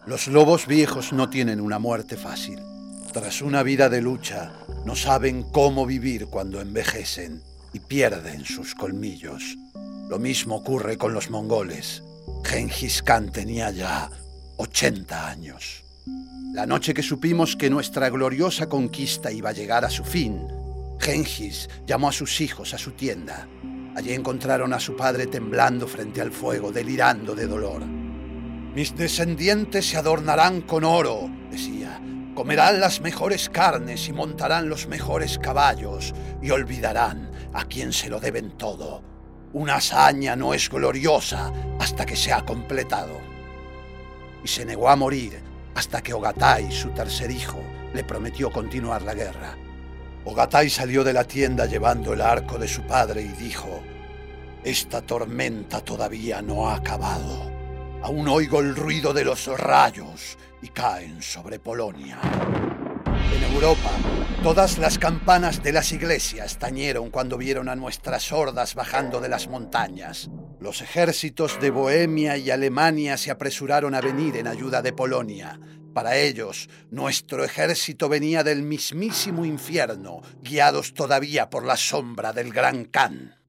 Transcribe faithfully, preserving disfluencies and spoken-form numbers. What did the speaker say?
Los lobos viejos no tienen una muerte fácil. Tras una vida de lucha, no saben cómo vivir cuando envejecen y pierden sus colmillos. Lo mismo ocurre con los mongoles. Gengis Khan tenía ya ochenta años. La noche que supimos que nuestra gloriosa conquista iba a llegar a su fin, Gengis llamó a sus hijos a su tienda. Allí encontraron a su padre temblando frente al fuego, delirando de dolor. «Mis descendientes se adornarán con oro», decía. «Comerán las mejores carnes y montarán los mejores caballos y olvidarán a quien se lo deben todo. Una hazaña no es gloriosa hasta que se ha completado». Y se negó a morir hasta que Ogatai, su tercer hijo, le prometió continuar la guerra. Ogatai salió de la tienda llevando el arco de su padre y dijo: «Esta tormenta todavía no ha acabado. Aún oigo el ruido de los rayos y caen sobre Polonia». En Europa, todas las campanas de las iglesias tañeron cuando vieron a nuestras hordas bajando de las montañas. Los ejércitos de Bohemia y Alemania se apresuraron a venir en ayuda de Polonia. Para ellos, nuestro ejército venía del mismísimo infierno, guiados todavía por la sombra del Gran Khan.